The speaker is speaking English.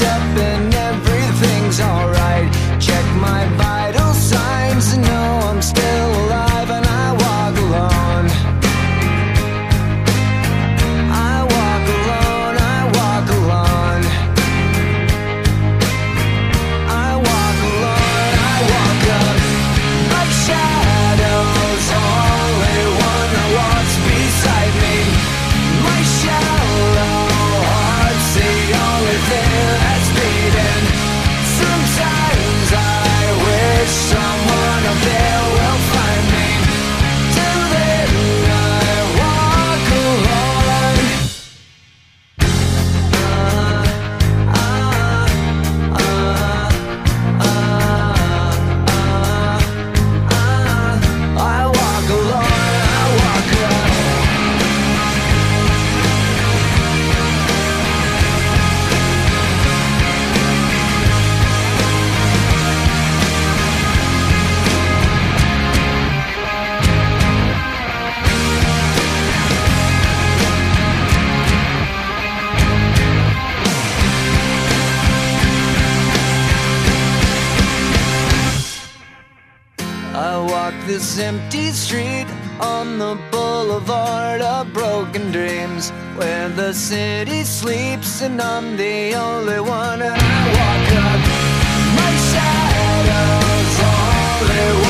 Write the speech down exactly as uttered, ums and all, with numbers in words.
checked up and everything's alright. Check my vital signs and know I'm still alive, and I walk alone. I walk alone, I walk alone. I walk alone, I walk up. My shadow's only one that walks beside me. My shallow heart's the only thing that's beating. Sometimes I wish someone up there will find me. Till then I walk alone. Uh, uh, uh, uh, uh, I walk alone, I walk alone. I walk this empty street on the boulevard of broken dreams, where the city sleeps and I'm the only one. And I walk up, my shadow's only